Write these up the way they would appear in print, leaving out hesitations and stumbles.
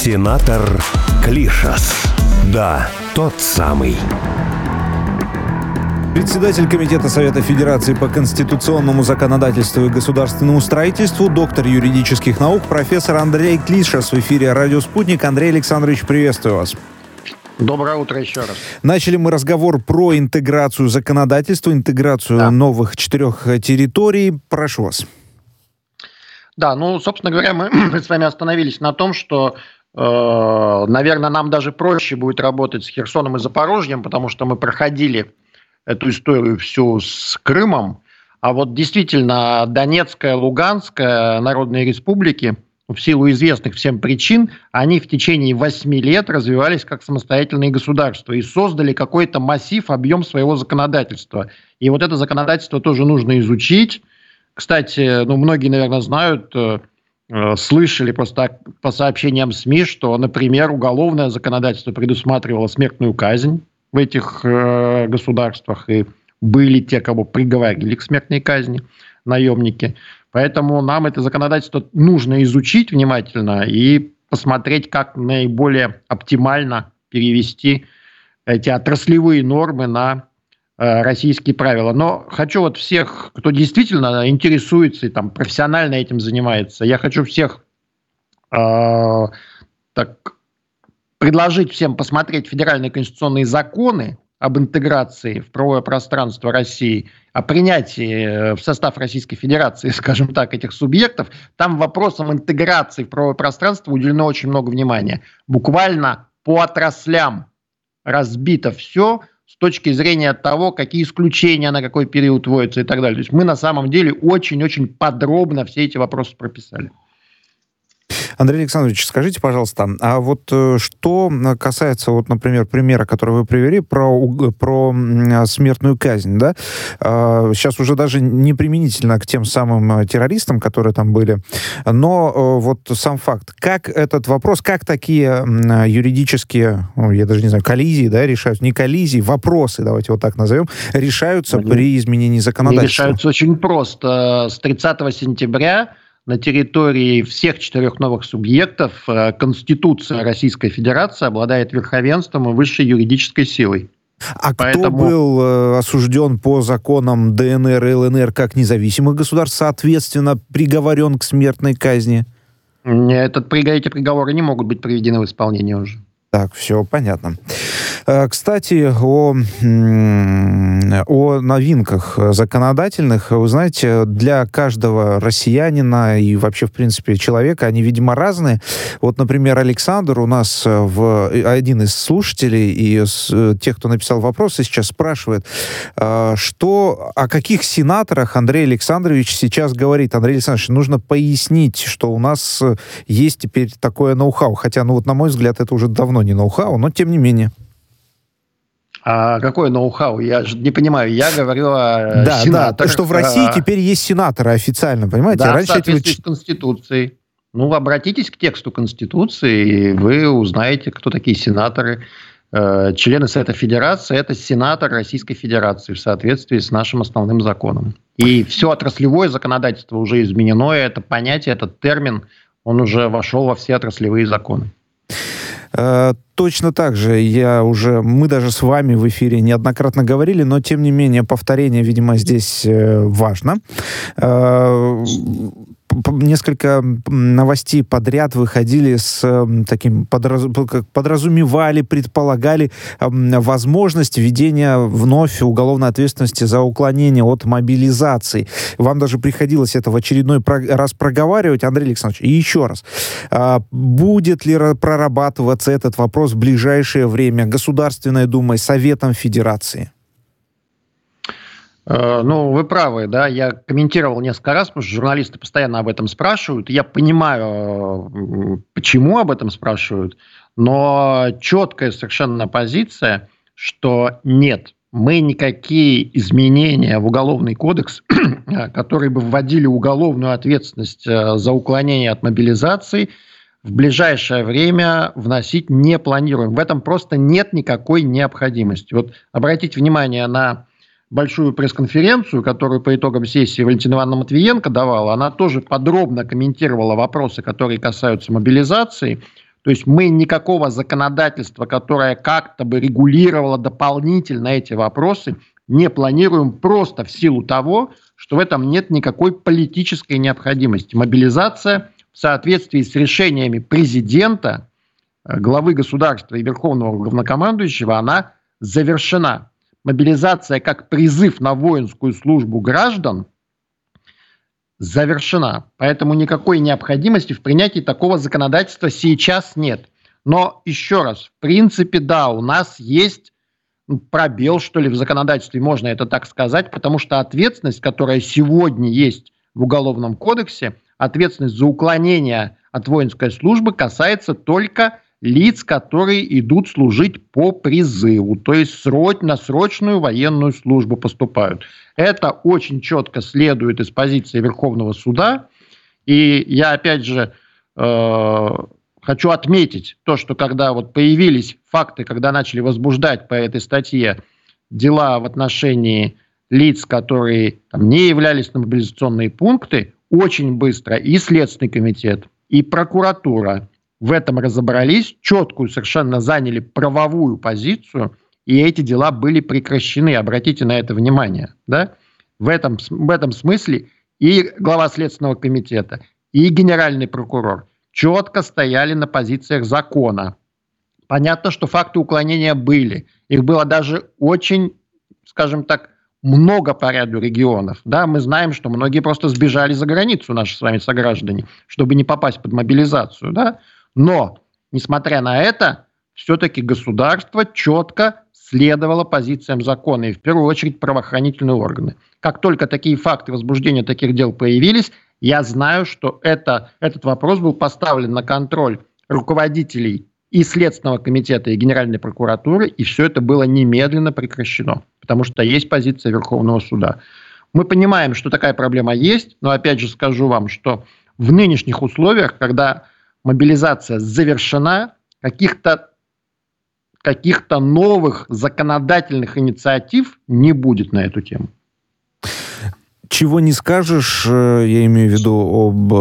Сенатор Клишас. Да, тот самый. Председатель Комитета Совета Федерации по конституционному законодательству и государственному строительству, доктор юридических наук, профессор Андрей Клишас в эфире «Радио Спутник». Андрей Александрович, приветствую вас. Доброе утро еще раз. Начали мы разговор про интеграцию законодательства, интеграцию новых 4 территорий. Прошу вас. Да, собственно говоря, мы с вами остановились на том, что, наверное, нам даже проще будет работать с Херсоном и Запорожьем, потому что мы проходили эту историю всю с Крымом. А вот действительно Донецкая, Луганская народные республики, в силу известных всем причин, они в течение 8 лет развивались как самостоятельные государства и создали какой-то массив, объем своего законодательства. И вот это законодательство тоже нужно изучить. Кстати, многие, наверное, знают, слышали просто по сообщениям СМИ, что, например, уголовное законодательство предусматривало смертную казнь в этих государствах, и были те, кого приговорили к смертной казни, наемники. Поэтому нам это законодательство нужно изучить внимательно и посмотреть, как наиболее оптимально перевести эти отраслевые нормы на российские правила. Но хочу всех, кто действительно интересуется и профессионально этим занимается, я хочу всех предложить всем посмотреть федеральные конституционные законы об интеграции в правовое пространство России, о принятии в состав Российской Федерации, скажем так, этих субъектов. Там вопросам интеграции в правовое пространство уделено очень много внимания. Буквально по отраслям разбито все с точки зрения того, какие исключения на какой период вводятся и так далее. То есть мы на самом деле очень-очень подробно все эти вопросы прописали. Андрей Александрович, скажите, пожалуйста, а вот что касается, например, примера, который вы привели про смертную казнь, да? Сейчас уже даже не применительно к тем самым террористам, которые там были, но сам факт, как этот вопрос, как такие юридические, я даже не знаю, коллизии, да, решаются, не коллизии, вопросы, давайте вот так назовем, решаются при изменении законодательства? Решаются очень просто. С 30 сентября на территории всех 4 новых субъектов Конституция Российской Федерации обладает верховенством и высшей юридической силой. Кто был осужден по законам ДНР и ЛНР как независимых государств, соответственно, приговорен к смертной казни? Эти приговоры не могут быть приведены в исполнение уже. Так, все понятно. Кстати, о новинках законодательных. Вы знаете, для каждого россиянина и вообще, в принципе, человека, они, видимо, разные. Например, Александр у нас, один из слушателей и из тех, кто написал вопросы, сейчас спрашивает, о каких сенаторах Андрей Александрович сейчас говорит. Андрей Александрович, нужно пояснить, что у нас есть теперь такое ноу-хау. Хотя, на мой взгляд, это уже давно не ноу-хау, но тем не менее. А какое ноу-хау? Я же не понимаю. Я говорю о сенаторах. Да, что в России теперь есть сенаторы официально, понимаете? Да, раньше в соответствии с Конституцией. Обратитесь к тексту Конституции, и вы узнаете, кто такие сенаторы. Члены Совета Федерации – это сенатор Российской Федерации в соответствии с нашим основным законом. И все отраслевое законодательство уже изменено, и это понятие, этот термин, он уже вошел во все отраслевые законы. Точно так же мы даже с вами в эфире неоднократно говорили, но тем не менее повторение, видимо, здесь важно. Несколько новостей подряд выходили с таким, подразумевали, предполагали возможность введения вновь уголовной ответственности за уклонение от мобилизации. Вам даже приходилось это в очередной раз проговаривать, Андрей Александрович. И еще раз, будет ли прорабатываться этот вопрос в ближайшее время Государственной Думой, Советом Федерации? Вы правы, да, я комментировал несколько раз, потому что журналисты постоянно об этом спрашивают, я понимаю, почему об этом спрашивают, но четкая совершенно позиция, что нет, мы никакие изменения в Уголовный кодекс, которые бы вводили уголовную ответственность за уклонение от мобилизации, в ближайшее время вносить не планируем. В этом просто нет никакой необходимости. Обратите внимание на большую пресс-конференцию, которую по итогам сессии Валентина Ивановна Матвиенко давала. Она тоже подробно комментировала вопросы, которые касаются мобилизации. То есть мы никакого законодательства, которое как-то бы регулировало дополнительно эти вопросы, не планируем просто в силу того, что в этом нет никакой политической необходимости. Мобилизация в соответствии с решениями президента, главы государства и верховного главнокомандующего, она завершена. Мобилизация как призыв на воинскую службу граждан завершена. Поэтому никакой необходимости в принятии такого законодательства сейчас нет. Но еще раз, в принципе, да, у нас есть пробел, что ли, в законодательстве, можно это так сказать, потому что ответственность, которая сегодня есть в Уголовном кодексе, ответственность за уклонение от воинской службы касается только лиц, которые идут служить по призыву, то есть на срочную военную службу поступают. Это очень четко следует из позиции Верховного суда. И я, опять же, хочу отметить то, что когда вот появились факты, когда начали возбуждать по этой статье дела в отношении лиц, которые не являлись на мобилизационные пункты, очень быстро и Следственный комитет, и прокуратура в этом разобрались, четкую совершенно заняли правовую позицию, и эти дела были прекращены. Обратите на это внимание. Да? В этом смысле и глава Следственного комитета, и генеральный прокурор четко стояли на позициях закона. Понятно, что факты уклонения были. Их было даже очень, скажем так, много по ряду регионов. Да, мы знаем, что многие просто сбежали за границу, наши с вами сограждане, чтобы не попасть под мобилизацию. Да? Но, несмотря на это, все-таки государство четко следовало позициям закона, и в первую очередь правоохранительные органы. Как только такие факты возбуждения таких дел появились, я знаю, что этот вопрос был поставлен на контроль руководителей и Следственного комитета, и Генеральной прокуратуры, и все это было немедленно прекращено, потому что есть позиция Верховного суда. Мы понимаем, что такая проблема есть, но опять же скажу вам, что в нынешних условиях, когда мобилизация завершена, каких-то новых законодательных инициатив не будет на эту тему. Чего не скажешь, я имею в виду об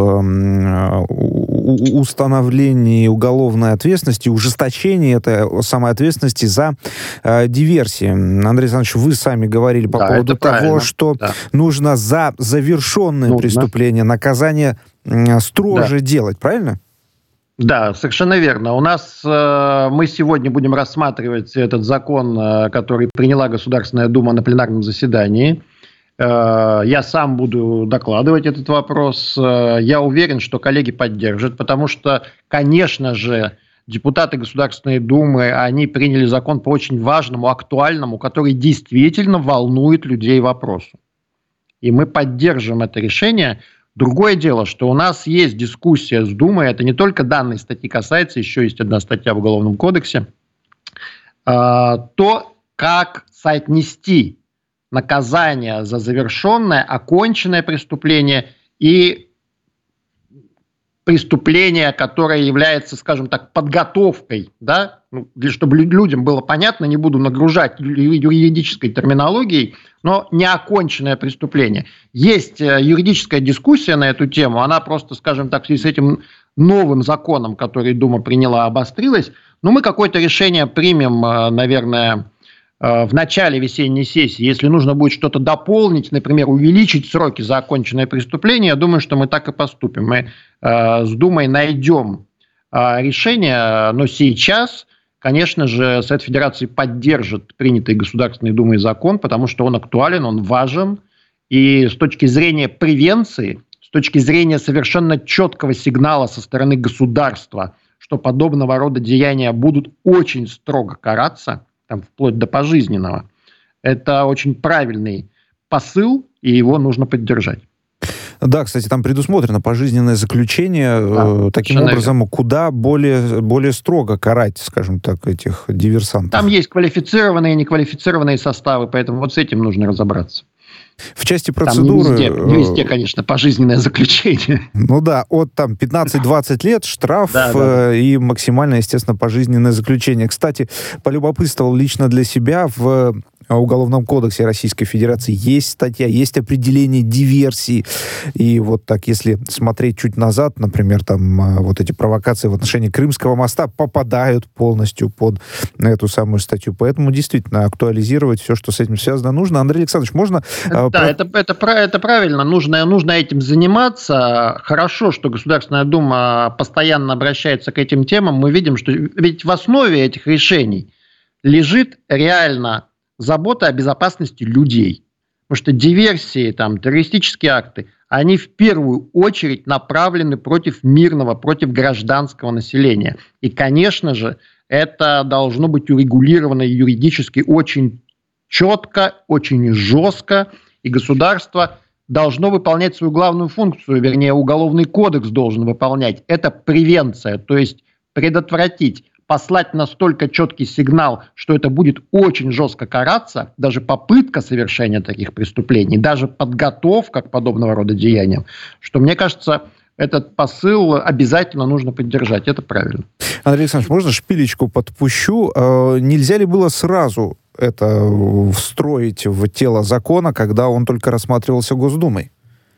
установлении уголовной ответственности, ужесточении этой самой ответственности за диверсии. Андрей Александрович, вы сами говорили по поводу того, что нужно за завершенное преступление наказание строже делать, правильно? Да, совершенно верно. У нас мы сегодня будем рассматривать этот закон, который приняла Государственная Дума на пленарном заседании. Я сам буду докладывать этот вопрос. Я уверен, что коллеги поддержат, потому что, конечно же, депутаты Государственной Думы, они приняли закон по очень важному, актуальному, который действительно волнует людей вопросу. И мы поддержим это решение. Другое дело, что у нас есть дискуссия с Думой, это не только данной статьи касается, еще есть одна статья в Уголовном кодексе, то, как соотнести наказание за завершенное, оконченное преступление и преступление, которое является, скажем так, подготовкой, да, чтобы людям было понятно, не буду нагружать юридической терминологией, но неоконченное преступление. Есть юридическая дискуссия на эту тему, она просто, скажем так, в связи с этим новым законом, который Дума приняла, обострилась, но мы какое-то решение примем, наверное, в начале весенней сессии. Если нужно будет что-то дополнить, например, увеличить сроки за оконченное преступление, я думаю, что мы так и поступим. Мы с Думой найдем решение, но сейчас, конечно же, Совет Федерации поддержит принятый Государственной Думой закон, потому что он актуален, он важен, и с точки зрения превенции, с точки зрения совершенно четкого сигнала со стороны государства, что подобного рода деяния будут очень строго караться, вплоть до пожизненного. Это очень правильный посыл, и его нужно поддержать. Да, кстати, там предусмотрено пожизненное заключение, таким образом, куда более строго карать, скажем так, этих диверсантов. Там есть квалифицированные и неквалифицированные составы, поэтому вот с этим нужно разобраться. В части процедуры... Там не везде, конечно, пожизненное заключение. Ну да, от 15-20 лет штраф и максимально, естественно, пожизненное заключение. Кстати, полюбопытствовал лично для себя, в Уголовном кодексе Российской Федерации есть статья, есть определение диверсии. И вот так, если смотреть чуть назад, например, там вот эти провокации в отношении Крымского моста попадают полностью под эту самую статью. Поэтому действительно актуализировать все, что с этим связано, нужно. Андрей Александрович, можно... Да, это правильно. Нужно этим заниматься. Хорошо, что Государственная Дума постоянно обращается к этим темам. Мы видим, что ведь в основе этих решений лежит реально забота о безопасности людей. Потому что диверсии, там, террористические акты, они в первую очередь направлены против мирного, против гражданского населения. И, конечно же, это должно быть урегулировано юридически очень четко, очень жестко. И государство должно выполнять свою главную функцию, вернее, Уголовный кодекс должен выполнять. Это превенция, то есть предотвратить, послать настолько четкий сигнал, что это будет очень жестко караться, даже попытка совершения таких преступлений, даже подготовка к подобного рода деяниям, что, мне кажется, этот посыл обязательно нужно поддержать. Это правильно. Андрей Александрович, можно шпилечку подпущу? Нельзя ли было сразу это встроить в тело закона, когда он только рассматривался Госдумой?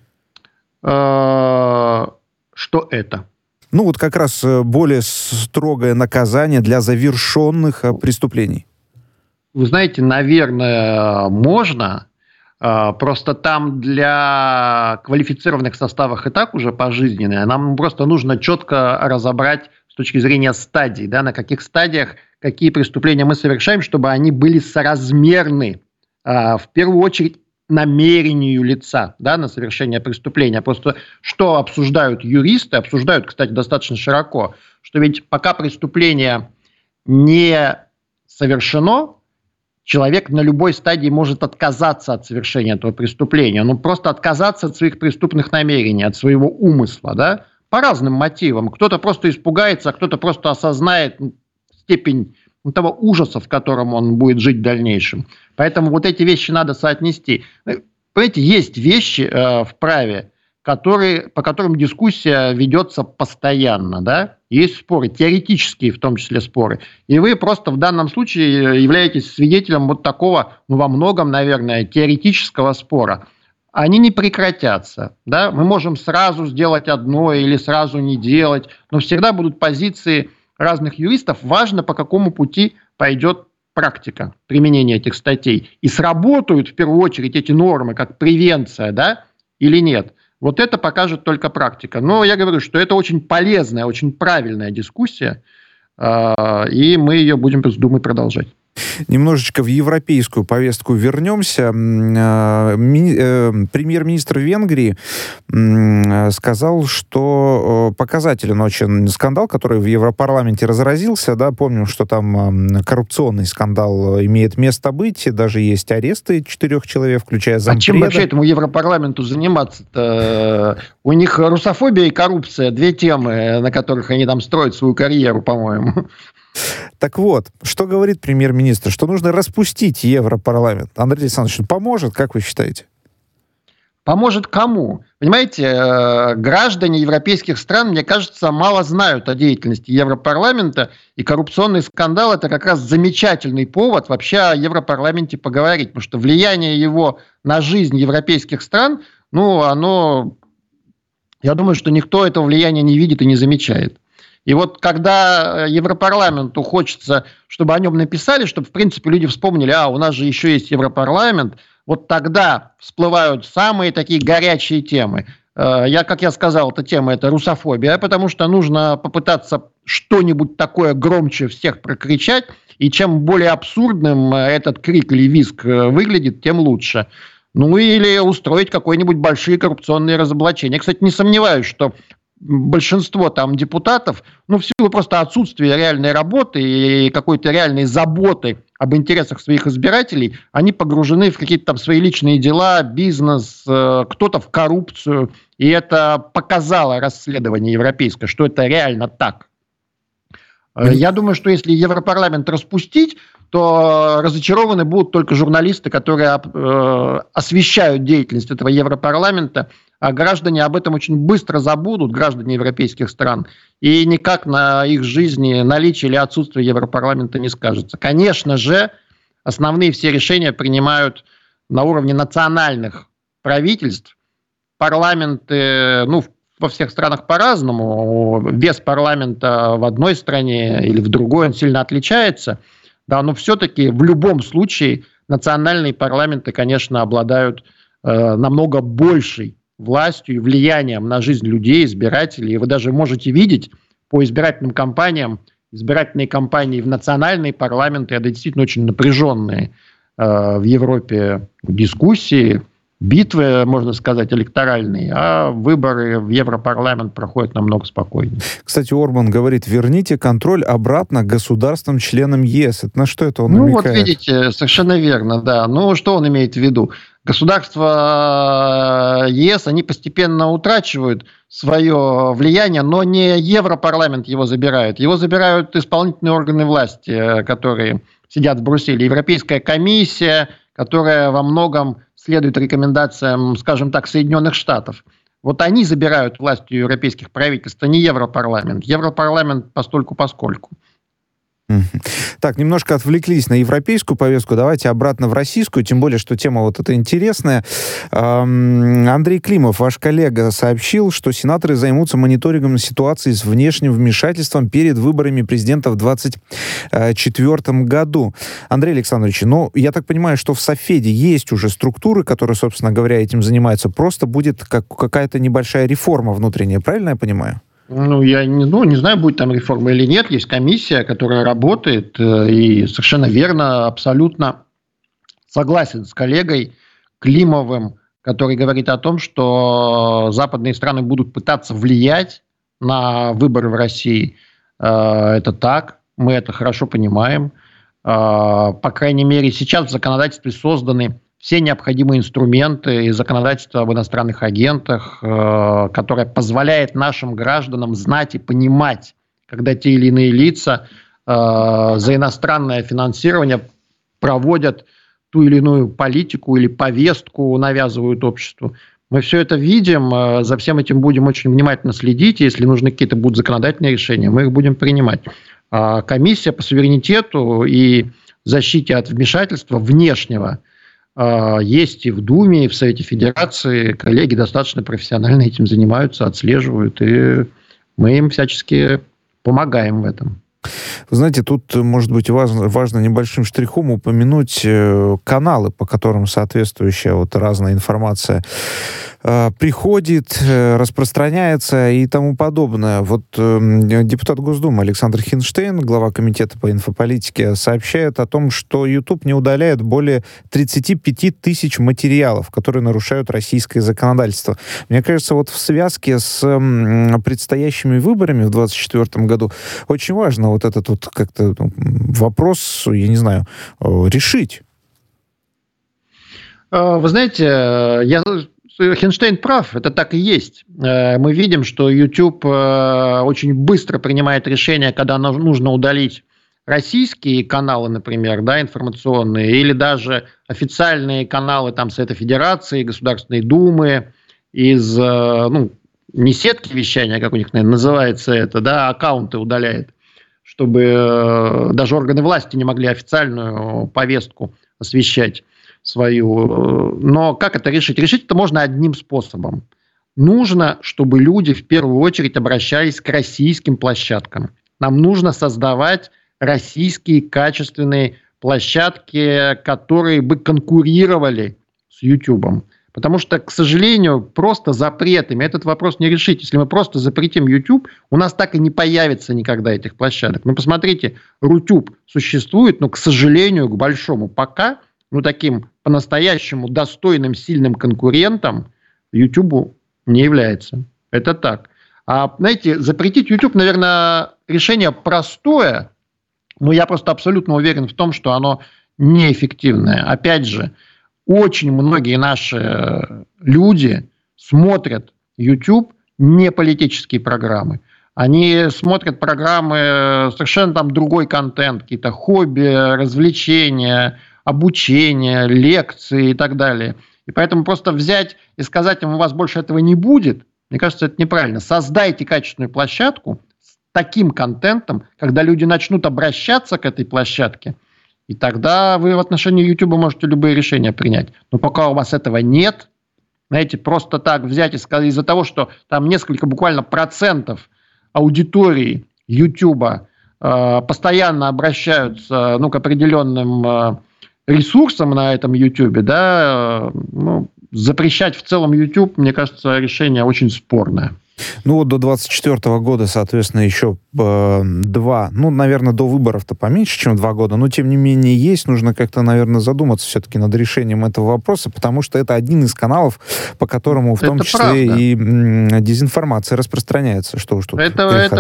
Что это? Ну, вот как раз более строгое наказание для завершенных преступлений. Вы знаете, наверное, можно. Просто там для квалифицированных составов и так уже пожизненное. Нам просто нужно четко разобрать с точки зрения стадий, да, на каких стадиях какие преступления мы совершаем, чтобы они были соразмерны, в первую очередь, намерению лица, да, на совершение преступления. Просто что обсуждают юристы, обсуждают, кстати, достаточно широко, что ведь пока преступление не совершено, человек на любой стадии может отказаться от совершения этого преступления, ну просто отказаться от своих преступных намерений, от своего умысла, да, по разным мотивам. Кто-то просто испугается, а кто-то просто осознает степень того ужаса, в котором он будет жить в дальнейшем. Поэтому вот эти вещи надо соотнести. Понимаете, есть вещи в праве, по которым дискуссия ведется постоянно, да? Есть споры, теоретические в том числе споры. И вы просто в данном случае являетесь свидетелем вот такого, ну, во многом, наверное, теоретического спора. Они не прекратятся, да? Мы можем сразу сделать одно или сразу не делать, но всегда будут позиции разных юристов. Важно, по какому пути пойдет практика применения этих статей. И сработают в первую очередь эти нормы как превенция, да, или нет. Вот это покажет только практика. Но я говорю, что это очень полезная, очень правильная дискуссия, и мы ее будем с Думой продолжать. Немножечко в европейскую повестку вернемся. Премьер-министр Венгрии сказал, что показателен очень скандал, который в Европарламенте разразился. Да, помним, что там коррупционный скандал имеет место быть. Даже есть аресты 4 человек, включая зампреда. А чем вообще этому Европарламенту заниматься-то? У них русофобия и коррупция. 2 темы, на которых они там строят свою карьеру, по-моему. Так вот, что говорит премьер-министр? Что нужно распустить Европарламент. Андрей Александрович, поможет, как вы считаете? Поможет кому? Понимаете, граждане европейских стран, мне кажется, мало знают о деятельности Европарламента, и коррупционный скандал – это как раз замечательный повод вообще о Европарламенте поговорить, потому что влияние его на жизнь европейских стран, ну, оно, я думаю, что никто этого влияния не видит и не замечает. И вот когда Европарламенту хочется, чтобы о нем написали, чтобы, в принципе, люди вспомнили, у нас же еще есть Европарламент, вот тогда всплывают самые такие горячие темы. Как я сказал, эта тема – это русофобия, потому что нужно попытаться что-нибудь такое громче всех прокричать, и чем более абсурдным этот крик или визг выглядит, тем лучше. Ну или устроить какие-нибудь большие коррупционные разоблачения. Я, кстати, не сомневаюсь, что большинство там депутатов, ну, в силу просто отсутствия реальной работы и какой-то реальной заботы об интересах своих избирателей, они погружены в какие-то там свои личные дела, бизнес, кто-то в коррупцию. И это показало расследование европейское, что это реально так. Я думаю, что если Европарламент распустить, то разочарованы будут только журналисты, которые освещают деятельность этого Европарламента, а граждане об этом очень быстро забудут, граждане европейских стран, и никак на их жизни наличие или отсутствие Европарламента не скажется. Конечно же, основные все решения принимают на уровне национальных правительств. Парламенты, во всех странах по-разному. Вес парламента в одной стране или в другой, он сильно отличается. Да, но все-таки в любом случае национальные парламенты, конечно, обладают намного большей властью и влиянием на жизнь людей, избирателей. И вы даже можете видеть по избирательным кампаниям, избирательные кампании в национальные парламенты, это действительно очень напряженные в Европе дискуссии, битвы, можно сказать, электоральные, а выборы в Европарламент проходят намного спокойнее. Кстати, Орбан говорит, верните контроль обратно государствам-членам ЕС. Это на что это он намекает? Вот видите, совершенно верно, да. Что он имеет в виду? Государства ЕС, они постепенно утрачивают свое влияние, но не Европарламент его забирает. Его забирают исполнительные органы власти, которые сидят в Брюсселе. Европейская комиссия, которая во многом следует рекомендациям, скажем так, Соединенных Штатов. Вот они забирают власть у европейских правительств, а не Европарламент. Европарламент постольку-поскольку. Так, немножко отвлеклись на европейскую повестку, давайте обратно в российскую, тем более, что тема вот эта интересная. Андрей Климов, ваш коллега, сообщил, что сенаторы займутся мониторингом ситуации с внешним вмешательством перед выборами президента в 2024 году. Андрей Александрович, я так понимаю, что в Софеде есть уже структуры, которые, собственно говоря, этим занимаются, просто будет какая-то небольшая реформа внутренняя, правильно я понимаю? Я не знаю, будет там реформа или нет. Есть комиссия, которая работает, и совершенно верно, абсолютно согласен с коллегой Климовым, который говорит о том, что западные страны будут пытаться влиять на выборы в России. Это так, мы это хорошо понимаем. По крайней мере, сейчас в законодательстве созданы все необходимые инструменты и законодательство об иностранных агентах, которое позволяет нашим гражданам знать и понимать, когда те или иные лица за иностранное финансирование проводят ту или иную политику или повестку, навязывают обществу. Мы все это видим, за всем этим будем очень внимательно следить, и если нужны какие-то будут законодательные решения, мы их будем принимать. Комиссия по суверенитету и защите от вмешательства внешнего есть и в Думе, и в Совете Федерации. Коллеги достаточно профессионально этим занимаются, отслеживают, и мы им всячески помогаем в этом. Вы знаете, тут, может быть, важно небольшим штрихом упомянуть каналы, по которым соответствующая разная информация приходит, распространяется и тому подобное. Депутат Госдумы Александр Хинштейн, глава комитета по инфополитике, сообщает о том, что YouTube не удаляет более 35 тысяч материалов, которые нарушают российское законодательство. Мне кажется, в связке с предстоящими выборами в 2024 году очень важно этот как-то вопрос, я не знаю, решить. Вы знаете, Хинштейн прав, это так и есть. Мы видим, что YouTube очень быстро принимает решение, когда нужно удалить российские каналы, например, информационные, или даже официальные каналы Совета Федерации, Государственной Думы, из, не сетки вещания, как у них, наверное, называется это, аккаунты удаляет, чтобы даже органы власти не могли официальную повестку освещать свою. Но как это решить? Решить это можно одним способом. Нужно, чтобы люди в первую очередь обращались к российским площадкам. Нам нужно создавать российские качественные площадки, которые бы конкурировали с YouTube. Потому что, к сожалению, просто запретами этот вопрос не решить. Если мы просто запретим YouTube, у нас так и не появится никогда этих площадок. Посмотрите, Рутюб существует, но, к сожалению, к большому пока, таким по-настоящему достойным, сильным конкурентом YouTube не является. Это так. Знаете, запретить YouTube, наверное, решение простое, но я просто абсолютно уверен в том, что оно неэффективное. Опять же, очень многие наши люди смотрят YouTube не политические программы. Они смотрят программы, совершенно другой контент, какие-то хобби, развлечения, обучение, лекции и так далее. И поэтому просто взять и сказать им, у вас больше этого не будет, мне кажется, это неправильно. Создайте качественную площадку с таким контентом, когда люди начнут обращаться к этой площадке, И тогда вы в отношении YouTube можете любые решения принять. Но пока у вас этого нет, знаете, просто так взять и сказать, из-за того, что там несколько буквально процентов аудитории YouTube постоянно обращаются к определенным ресурсам на этом YouTube, да, запрещать в целом YouTube, мне кажется, решение очень спорное. До 2024 года, соответственно, еще 2, наверное, до выборов-то поменьше, чем 2 года, но, тем не менее, нужно как-то, наверное, задуматься все-таки над решением этого вопроса, потому что это один из каналов, по которому в том числе правда. И дезинформация распространяется. Что уж тут это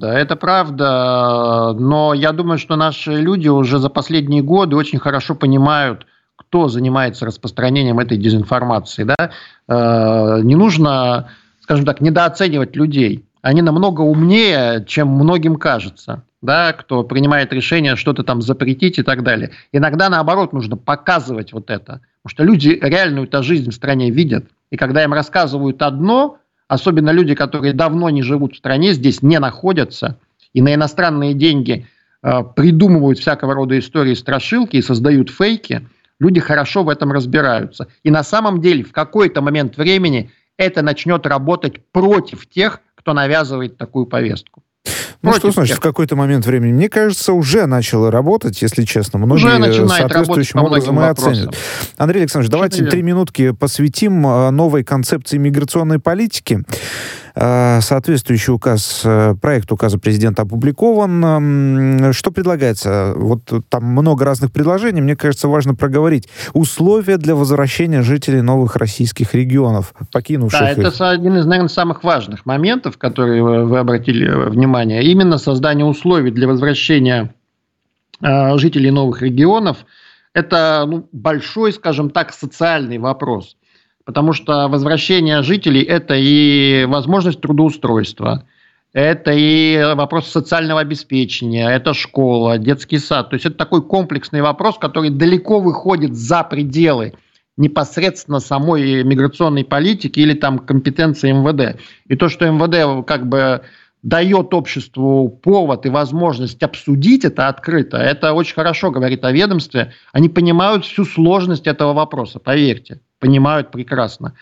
правда, но я думаю, что наши люди уже за последние годы очень хорошо понимают, кто занимается распространением этой дезинформации. Да? Не нужно, скажем так, недооценивать людей. Они намного умнее, чем многим кажется, да, кто принимает решение что-то там запретить и так далее. Иногда, наоборот, нужно показывать вот это. Потому что люди реальную-то жизнь в стране видят. И когда им рассказывают одно, особенно люди, которые давно не живут в стране, здесь не находятся, и на иностранные деньги придумывают всякого рода истории, страшилки и создают фейки, люди хорошо в этом разбираются. И на самом деле в какой-то момент времени это начнет работать против тех, кто навязывает такую повестку. Что значит в какой-то момент времени? Мне кажется, уже начало работать, если честно. Многие соответствующим образом и оценят. Андрей Александрович, давайте 3 минутки посвятим новой концепции миграционной политики. Соответствующий проект указа президента опубликован. Что предлагается? Вот там много разных предложений. Мне кажется, важно проговорить. Условия для возвращения жителей новых российских регионов, покинувших их. Да, это один из, наверное, самых важных моментов, которые вы обратили внимание. Именно создание условий для возвращения жителей новых регионов. Это большой, скажем так, социальный вопрос. Потому что возвращение жителей – это и возможность трудоустройства, это и вопрос социального обеспечения, это школа, детский сад. То есть это такой комплексный вопрос, который далеко выходит за пределы непосредственно самой миграционной политики или там компетенции МВД. И то, что МВД как бы дает обществу повод и возможность обсудить это открыто, это очень хорошо говорит о ведомстве. Они понимают всю сложность этого вопроса, поверьте. Понимают прекрасно.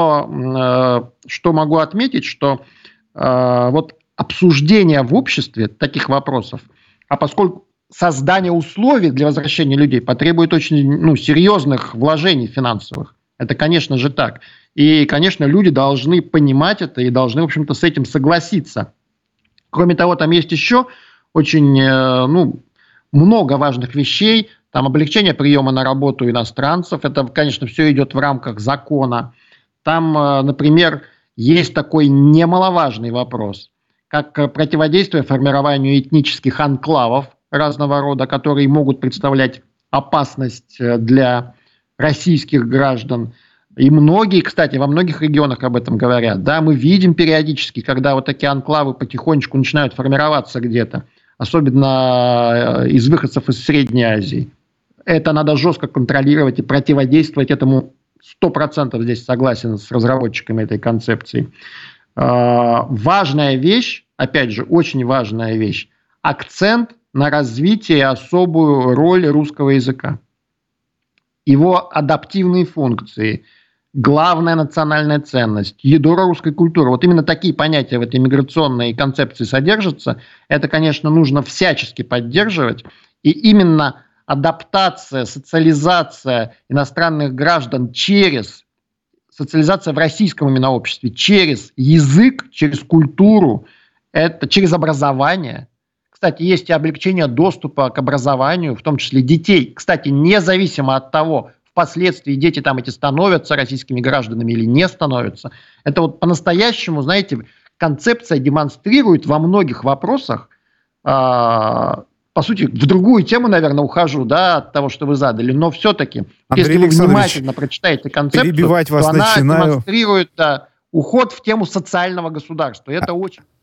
Но что могу отметить, что вот обсуждение в обществе таких вопросов, а поскольку создание условий для возвращения людей потребует очень серьезных вложений финансовых, это, конечно же, так. И, конечно, люди должны понимать это и должны, в общем-то, с этим согласиться. Кроме того, там есть еще очень много важных вещей. Там облегчение приема на работу иностранцев. Это, конечно, все идет в рамках закона. Там, например, есть такой немаловажный вопрос, как противодействие формированию этнических анклавов разного рода, которые могут представлять опасность для российских граждан. И многие, кстати, во многих регионах об этом говорят. Да, мы видим периодически, когда вот такие анклавы потихонечку начинают формироваться где-то, особенно из выходцев из Средней Азии. Это надо жестко контролировать и противодействовать этому. 100% здесь согласен с разработчиками этой концепции. Важная вещь, опять же, очень важная вещь, акцент на развитие и особую роль русского языка. Его адаптивные функции, главная национальная ценность, ядро русской культуры. Вот именно такие понятия в этой миграционной концепции содержатся. Это, конечно, нужно всячески поддерживать. И именно адаптация, социализация иностранных граждан социализация в российском именно обществе через язык, через культуру, это через образование. Кстати, есть и облегчение доступа к образованию, в том числе детей. Кстати, независимо от того, впоследствии дети там эти становятся российскими гражданами или не становятся. Это вот по-настоящему, знаете, концепция демонстрирует во многих вопросах, по сути, в другую тему, наверное, ухожу, да, от того, что вы задали, но все-таки, если вы внимательно прочитаете концепцию, то она демонстрирует уход в тему социального государства. Это очень